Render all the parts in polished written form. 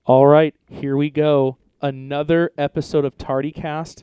All right, here we go. Another episode of TardyCast.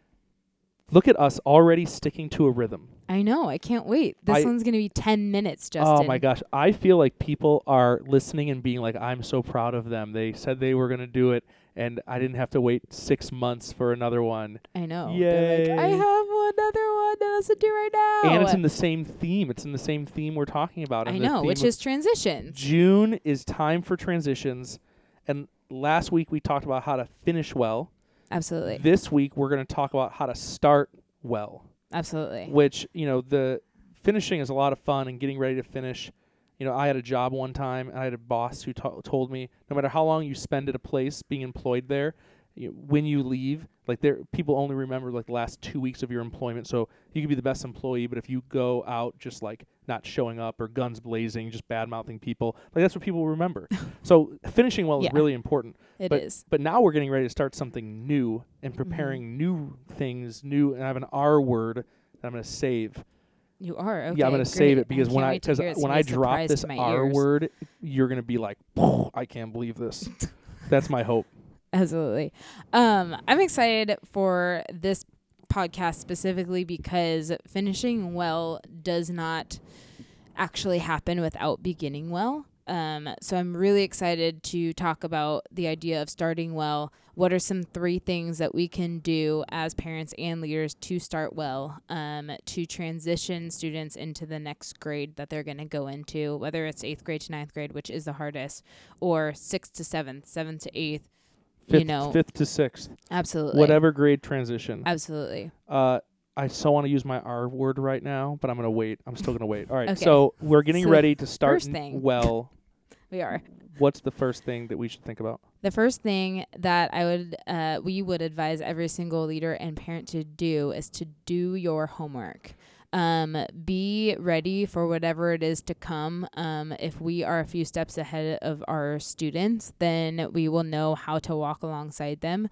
Look at us already sticking to a rhythm. I know. I can't wait. This one's going to be 10 minutes, Justin. Oh my gosh. I feel like people are listening and being like, I'm so proud of them. They said they were going to do it, and I didn't have to wait 6 months for another one. I know. Yay. They're like, I have another one to listen to right now. And it's in the same theme. It's in the same theme we're talking about. I know, which is transitions. June is time for transitions. And last week we talked about how to finish well. Absolutely. This week we're going to talk about how to start well. Absolutely. Which, the finishing is a lot of fun and getting ready to finish. I had a job one time and I had a boss who told me no matter how long you spend at a place being employed there, when you leave, people only remember the last 2 weeks of your employment. So you could be the best employee, but if you go out just not showing up or guns blazing, just bad mouthing people, that's what people will remember. So finishing well is really important. It is. But now we're getting ready to start something new and preparing new things, and I have an R word that I'm going to save. You are? Okay. Yeah, I'm going to save it because when I drop this R ears. word, you're going to be like, I can't believe this. That's my hope. Absolutely. I'm excited for this podcast specifically because finishing well does not actually happen without beginning well. So I'm really excited to talk about the idea of starting well. What are some 3 things that we can do as parents and leaders to start well, to transition students into the next grade that they're going to go into, whether it's 8th grade to 9th grade, which is the hardest, or 6th to 7th, 7th to 8th. 5th to 6th. Absolutely. Whatever grade transition. Absolutely. I so want to use my R word right now, but I'm going to wait. I'm still going to wait. All right. Okay. So we're getting ready to start first thing. well. We are. What's the first thing that we should think about? The first thing that we would advise every single leader and parent to do is to do your homework. Be ready for whatever it is to come. If we are a few steps ahead of our students, then we will know how to walk alongside them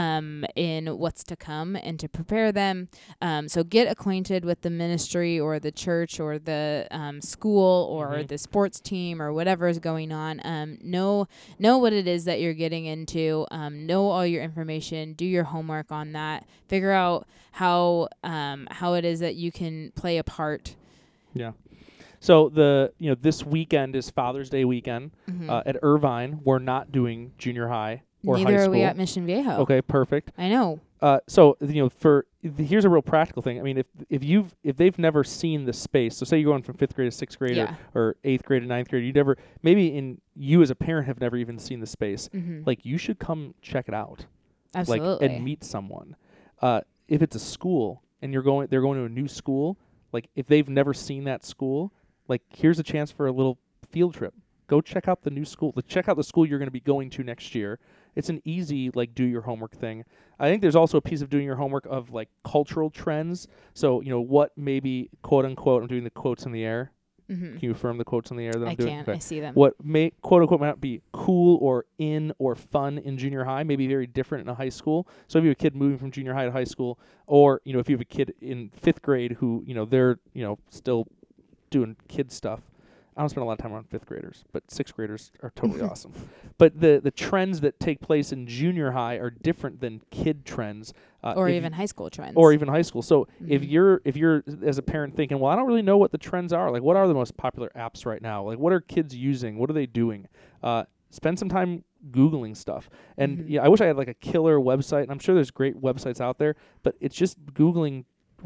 in what's to come and to prepare them. So get acquainted with the ministry or the church or the school or the sports team or whatever is going on. Know what it is that you're getting into. Know all your information. Do your homework on that. Figure out how it is that you can play a part. Yeah. So this weekend is Father's Day weekend. At Irvine. We're not doing junior high or high school. Neither are we at Mission Viejo. Okay, perfect. I know. So here's a real practical thing. I mean, if they've never seen the space, so say you're going from 5th grade to 6th grade or 8th grade to 9th grade, you as a parent have never even seen the space. You should come check it out. Absolutely. And meet someone. If it's a school and they're going to a new school, if they've never seen that school, here's a chance for a little field trip. Go check out the new school. Check out the school you're going to be going to next year. It's an easy do your homework thing. I think there's also a piece of doing your homework of cultural trends. So what maybe quote unquote, I'm doing the quotes in the air. Can you affirm the quotes in the air that I'm doing? I can. Okay. I see them. What may quote unquote might not be cool or in or fun in junior high may be very different in a high school. So if you have a kid moving from junior high to high school, or if you have a kid in 5th grade who they're still doing kid stuff. I don't spend a lot of time around 5th graders, but 6th graders are totally awesome. But the trends that take place in junior high are different than kid trends. Or even high school trends. Or even high school. So if you're as a parent thinking, well, I don't really know what the trends are. What are the most popular apps right now? What are kids using? What are they doing? Spend some time Googling stuff. And I wish I had a killer website. And I'm sure there's great websites out there, but it's just Googling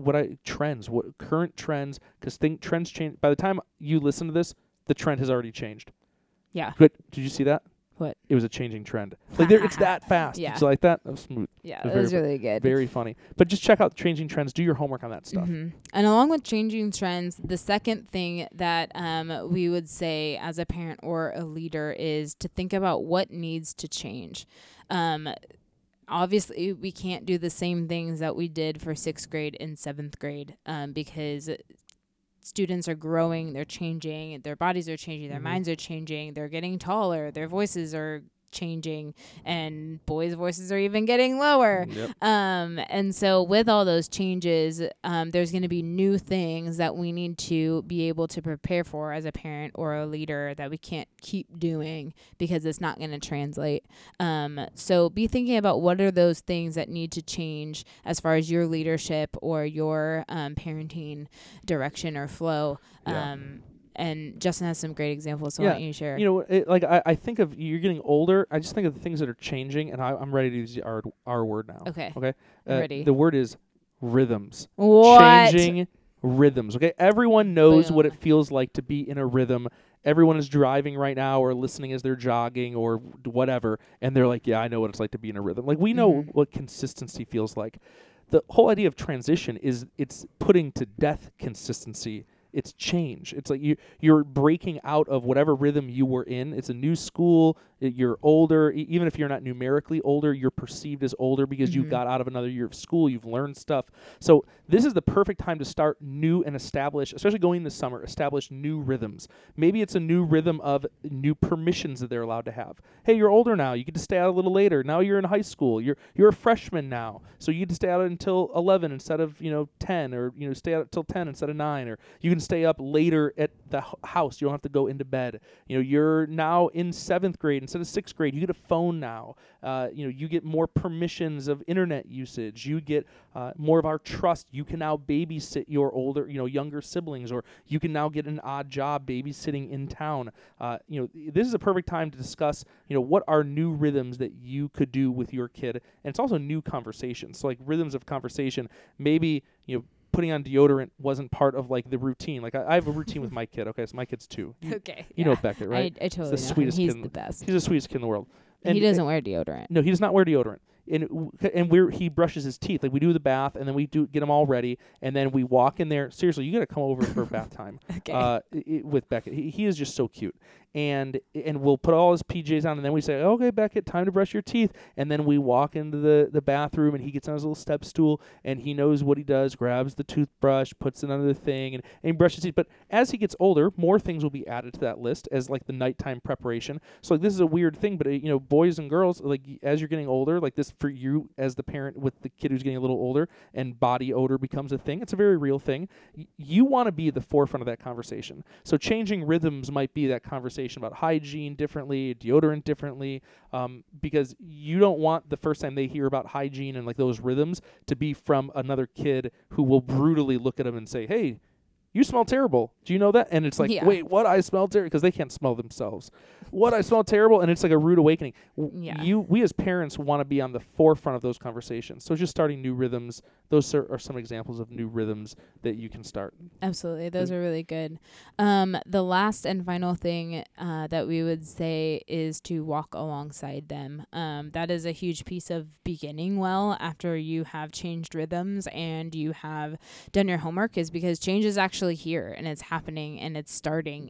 what current trends, because trends change. By the time you listen to this, the trend has already changed. Yeah. But did you see that? What? It was a changing trend. It's that fast. Yeah. Did you like that? That was smooth. Yeah, that was really good. Very funny. But just check out changing trends. Do your homework on that stuff. And along with changing trends, the second thing that we would say as a parent or a leader is to think about what needs to change. Obviously, we can't do the same things that we did for 6th grade and 7th grade because students are growing, they're changing, their bodies are changing, their minds are changing, they're getting taller, their voices are changing, and boys' voices are even getting lower. Yep. And so with all those changes, there's going to be new things that we need to be able to prepare for as a parent or a leader that we can't keep doing because it's not going to translate. So be thinking about what are those things that need to change as far as your leadership or your parenting direction or flow. Yeah. And Justin has some great examples, so why don't you share? You know, I think of you're getting older. I just think of the things that are changing, and I'm ready to use the R word now. Okay. Okay. I'm ready. The word is rhythms. What? Changing rhythms. Okay. Everyone knows what Boom. it feels like to be in a rhythm. Everyone is driving right now or listening as they're jogging or whatever, and they're like, "Yeah, I know what it's like to be in a rhythm." Like we know what consistency feels like. The whole idea of transition is it's putting to death consistency. It's change. It's like you're breaking out of whatever rhythm you were in. It's a new school. You're older. Even if you're not numerically older, you're perceived as older because you got out of another year of school. You've learned stuff. So this is the perfect time to start new and establish, especially going this summer, establish new rhythms. Maybe it's a new rhythm of new permissions that they're allowed to have. Hey, you're older now. You get to stay out a little later. Now you're in high school. You're a freshman now. So you get to stay out until 11 instead of 10, or stay out until 10 instead of 9, or you can stay up later at the house. You don't have to go into bed. You're now in 7th grade instead of 6th grade. You get a phone now. You get more permissions of internet usage. You get more of our trust. You can now babysit your older, younger siblings, or you can now get an odd job babysitting in town. This is a perfect time to discuss, what are new rhythms that you could do with your kid, and it's also new conversations. So like rhythms of conversation. Maybe putting on deodorant wasn't part of like the routine. Like I have a routine with my kid. Okay, so my kid's 2. Okay. You know Beckett, right? I totally He's the know sweetest him. He's kid. the best. He's the sweetest kid in the world. And he doesn't wear deodorant. No, he does not wear deodorant. And he brushes his teeth. Like we do the bath, and then we get him all ready, and then we walk in there. Seriously, you got to come over for bath time. Okay. With Beckett, he is just so cute. And we'll put all his PJs on, and then we say, "Okay, Beckett, time to brush your teeth." And then we walk into the bathroom, and he gets on his little step stool, and he knows what he does. Grabs the toothbrush, puts it under the thing, and he brushes his teeth. But as he gets older, more things will be added to that list as like the nighttime preparation. So like this is a weird thing, but boys and girls, like as you're getting older, like this for you as the parent with the kid who's getting a little older, and body odor becomes a thing. It's a very real thing. You want to be at the forefront of that conversation. So changing rhythms might be that conversation about hygiene differently, deodorant differently, because you don't want the first time they hear about hygiene and like those rhythms to be from another kid who will brutally look at them and say, "Hey, you smell terrible. Do you know that?" And it's like, wait, what? I smell terrible? Because they can't smell themselves. What? I smell terrible? And it's like a rude awakening. We as parents want to be on the forefront of those conversations. So just starting new rhythms. Those are some examples of new rhythms that you can start. Absolutely. Those are really good. The last and final thing that we would say is to walk alongside them. That is a huge piece of beginning well after you have changed rhythms and you have done your homework, is because change is actually here and it's happening and it's starting,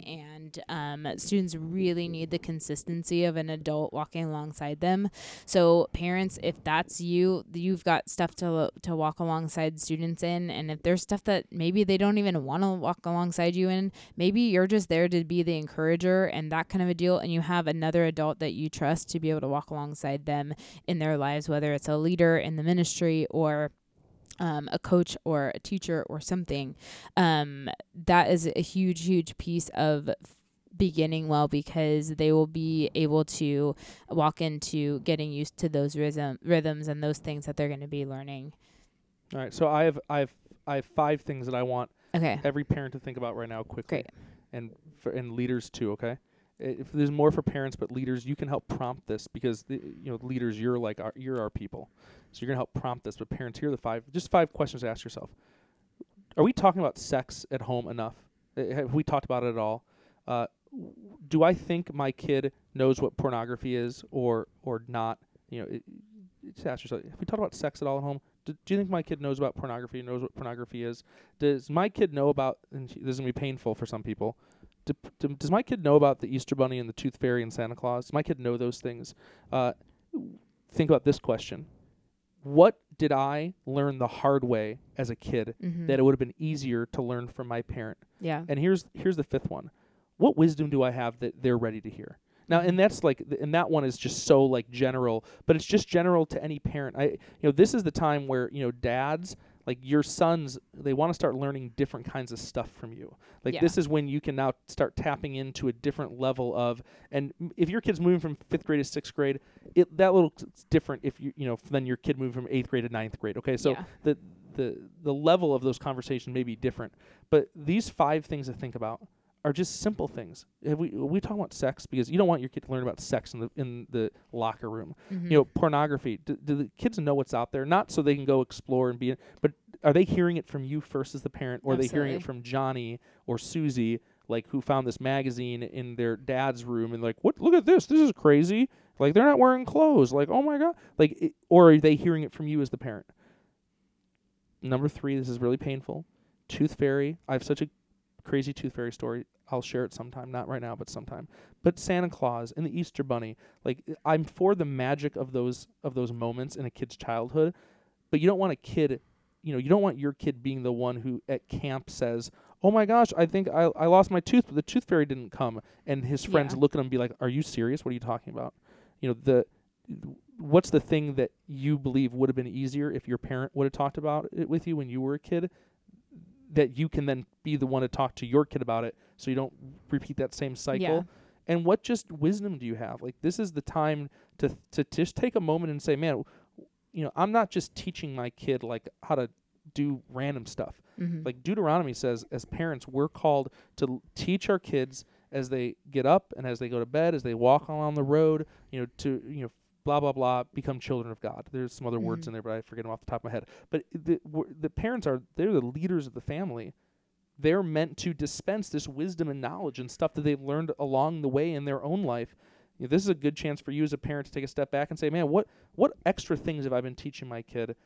and students really need the consistency of an adult walking alongside them. So parents, if that's you've got stuff to walk alongside students in, and if there's stuff that maybe they don't even want to walk alongside you in, maybe you're just there to be the encourager and that kind of a deal, and you have another adult that you trust to be able to walk alongside them in their lives, whether it's a leader in the ministry or a coach or a teacher or something. That is a huge piece of beginning well, because they will be able to walk into getting used to those rhythms and those things that they're going to be learning. All right, so I have 5 things that I want Okay. every parent to think about right now quickly. Great. And leaders too, okay? If there's more for parents, but leaders, you can help prompt this, because leaders, you're our people. So you're going to help prompt this, but parents, here are the 5 questions to ask yourself. Are we talking about sex at home enough? Have we talked about it at all? Do I think my kid knows what pornography is or not? Just ask yourself, have we talked about sex at all at home? Do you think my kid knows about pornography, knows what pornography is? Does my kid know about, and this is going to be painful for some people, does my kid know about the Easter Bunny and the Tooth Fairy and Santa Claus? Does my kid know those things? Think about this question. What did I learn the hard way as a kid that it would have been easier to learn from my parent? Yeah. And here's the 5th one. What wisdom do I have that they're ready to hear? Now, and that's like, and that one is just so like general, but it's just general to any parent. This is the time where, dads, like your sons, they want to start learning different kinds of stuff from you. Like this is when you can now start tapping into a different level of, and if your kid's moving from 5th grade to 6th grade, it's different if than your kid moving from 8th grade to 9th grade. Okay, so the level of those conversations may be different, but these 5 things to think about are just simple things. We talk about sex because you don't want your kid to learn about sex in the locker room. Pornography. Do the kids know what's out there? Not so they can go explore and be, but are they hearing it from you first as the parent, or are they hearing it from Johnny or Susie, like who found this magazine in their dad's room and like, what? Look at this. This is crazy. Like they're not wearing clothes. Like, oh my god. Like, or are they hearing it from you as the parent? Number 3. This is really painful. Tooth Fairy. I have such a crazy Tooth Fairy story. I'll share it sometime, not right now, but sometime. But Santa Claus and the Easter Bunny, like I'm for the magic of those moments in a kid's childhood, but you don't want a kid, you don't want your kid being the one who at camp says, "Oh my gosh, I think I lost my tooth, but the Tooth Fairy didn't come," and his friends look at him and be like, "Are you serious? What are you talking about?" What's the thing that you believe would have been easier if your parent would have talked about it with you when you were a kid, that you can then be the one to talk to your kid about it so you don't repeat that same cycle? Yeah. And what just wisdom do you have? Like, this is the time to just take a moment and say, man, I'm not just teaching my kid like how to do random stuff. Like Deuteronomy says, as parents, we're called to teach our kids as they get up and as they go to bed, as they walk along the road, to blah, blah, blah, become children of God. There's some other words in there, but I forget them off the top of my head. But the parents they're the leaders of the family. They're meant to dispense this wisdom and knowledge and stuff that they've learned along the way in their own life. This is a good chance for you as a parent to take a step back and say, man, what extra things have I been teaching my kid?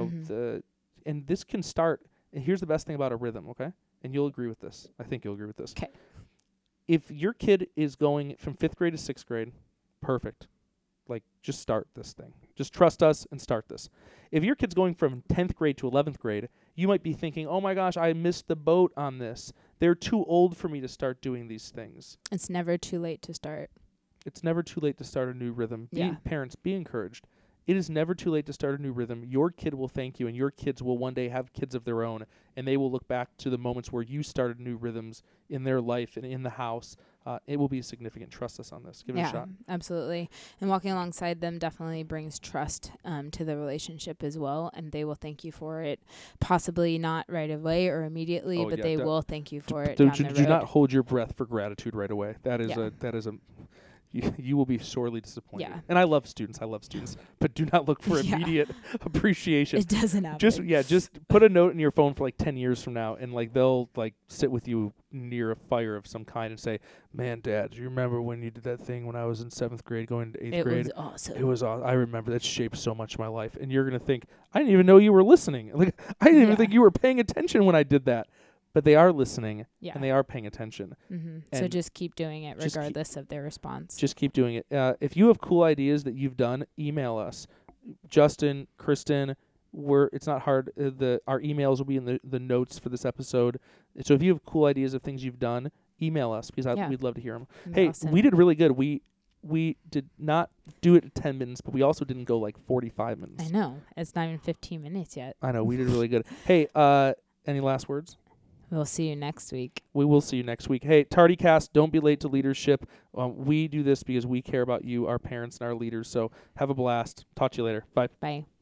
And this can start, and here's the best thing about a rhythm, okay? And you'll agree with this. I think you'll agree with this. Okay. If your kid is going from 5th grade to 6th grade, perfect. Like, just start this thing. Just trust us and start this. If your kid's going from 10th grade to 11th grade, you might be thinking, oh my gosh, I missed the boat on this. They're too old for me to start doing these things. It's never too late to start. It's never too late to start a new rhythm. Parents, be encouraged. It is never too late to start a new rhythm. Your kid will thank you, and your kids will one day have kids of their own, and they will look back to the moments where you started new rhythms in their life and in the house. It will be significant. Trust us on this. Give it a shot. Yeah, absolutely. And walking alongside them definitely brings trust to the relationship as well, and they will thank you for it. Possibly not right away or immediately, but they will thank you for it down the road. Do not hold your breath for gratitude right away. That is a you will be sorely disappointed. Yeah. And I love students, but do not look for immediate appreciation. It doesn't happen. Just put a note in your phone for like 10 years from now, and like they'll like sit with you near a fire of some kind and say, "Man, Dad, do you remember when you did that thing when I was in 7th grade going to 8th grade? It was awesome. It was awesome. I remember that shaped so much of my life." And you're gonna think, "I didn't even know you were listening. Like I didn't even think you were paying attention when I did that." But they are listening, and they are paying attention. So just keep doing it regardless of their response. Just keep doing it. If you have cool ideas that you've done, email us. Justin, Kristen, it's not hard. Our emails will be in the notes for this episode. So if you have cool ideas of things you've done, email us because we'd love to hear them. Hey, awesome. We did really good. We did not do it at 10 minutes, but we also didn't go like 45 minutes. I know. It's not even 15 minutes yet. I know. We did really good. Hey, any last words? We'll see you next week. We will see you next week. Hey, TardyCast, don't be late to leadership. We do this because we care about you, our parents, and our leaders. So have a blast. Talk to you later. Bye. Bye.